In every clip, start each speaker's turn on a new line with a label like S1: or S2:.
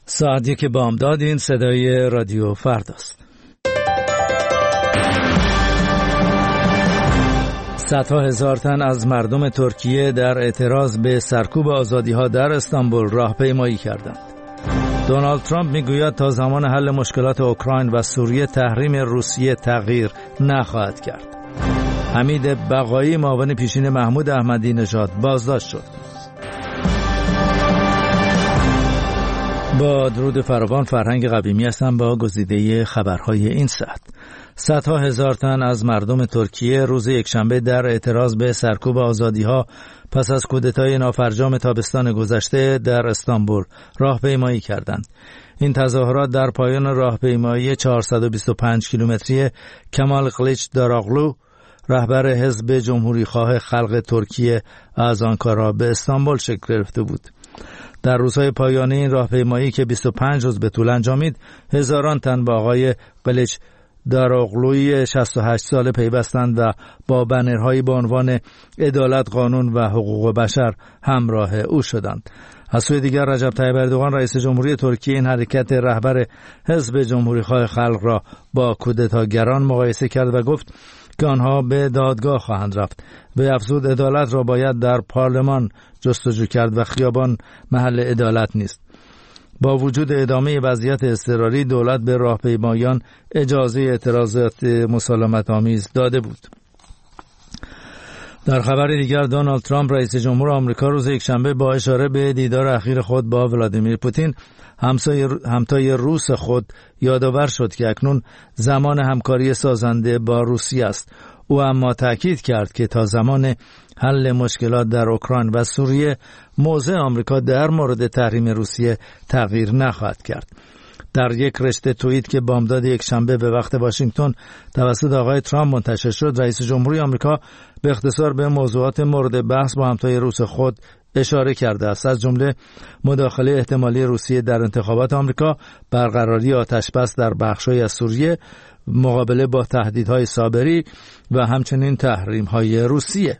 S1: ساعت 1 بامداد. این صدای رادیو فرداست. صدها هزار تن از مردم ترکیه در اعتراض به سرکوب آزادی‌ها در استانبول راهپیمایی کردند. دونالد ترامپ میگوید تا زمان حل مشکلات اوکراین و سوریه تحریم روسیه تغییر نخواهد کرد. حمید بقایی معاون پیشین محمود احمدی نژاد بازداشت شد. با درود فراوان، فرهنگ قویمی هستم با گزیده خبرهای این ساعت. صدها هزار تن از مردم ترکیه روز یکشنبه در اعتراض به سرکوب آزادی‌ها پس از کودتای نافرجام تابستان گذشته در استانبول راهپیمایی کردند. این تظاهرات در پایان راهپیمایی 425 کیلومتری کمال کلیچ داراغلو، رهبر حزب جمهوریخواه خلق ترکیه، از آنکارا به استانبول شکل گرفته بود. در روزهای پایانی این راهپیمایی که 25 روز به طول انجامید، هزاران تن با آقای کلیچ داراغلوی 68 ساله پیوستند و با بنرهایی با عنوان عدالت، قانون و حقوق بشر همراه او شدند. از سوی دیگر رجب طیب اردوغان رئیس جمهوری ترکیه این حرکت رهبر حزب جمهوریخواه خلق را با کودتاگران مقایسه کرد و گفت که آنها به دادگاه خواهند رفت. به افزود عدالت را باید در پارلمان جستجو کرد و خیابان محل عدالت نیست. با وجود ادامه وضعیت اضطراری، دولت به راهپیمایان اجازه اعتراضات مسالمت آمیز داده بود. در خبر دیگر، دونالد ترامپ رئیس جمهور آمریکا روز یکشنبه با اشاره به دیدار اخیر خود با ولادیمیر پوتین، همتای روس خود، یادآور شد که اکنون زمان همکاری سازنده با روسیه است. او اما تأکید کرد که تا زمان حل مشکلات در اوکراین و سوریه، موضع آمریکا در مورد تحریم روسیه تغییر نخواهد کرد. در یک رشته توییت که بامداد یکشنبه به وقت واشنگتن توسط آقای ترامپ منتشر شد، رئیس جمهوری آمریکا به اختصار به موضوعات مورد بحث با همتای روس خود اشاره کرده است، از جمله مداخله احتمالی روسیه در انتخابات آمریکا، برقراری آتشبس در بخش‌های از سوریه، مقابله با تهدیدهای صابری و همچنین تحریم‌های روسیه.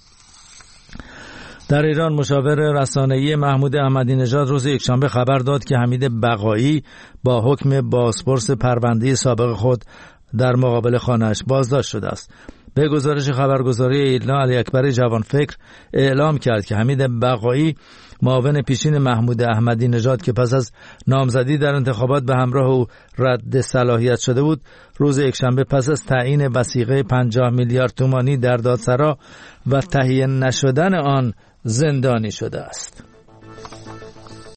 S1: در ایران، مشاور رسانه‌ای محمود احمدی نژاد روز یکشنبه خبر داد که حمید بقایی با حکم بازپرس پرونده سابق خود در مقابل خانه‌اش بازداشت شده است. به گزارش خبرگزاری ایلنا، علی اکبر جوانفکر اعلام کرد که حمید بقایی معاون پیشین محمود احمدی نژاد که پس از نامزدی در انتخابات به همراه او رد صلاحیت شده بود، روز یکشنبه پس از تعیین وثیقه 50 میلیارد تومانی در دادسرا و تهیه نشدن آن زندانی شده است.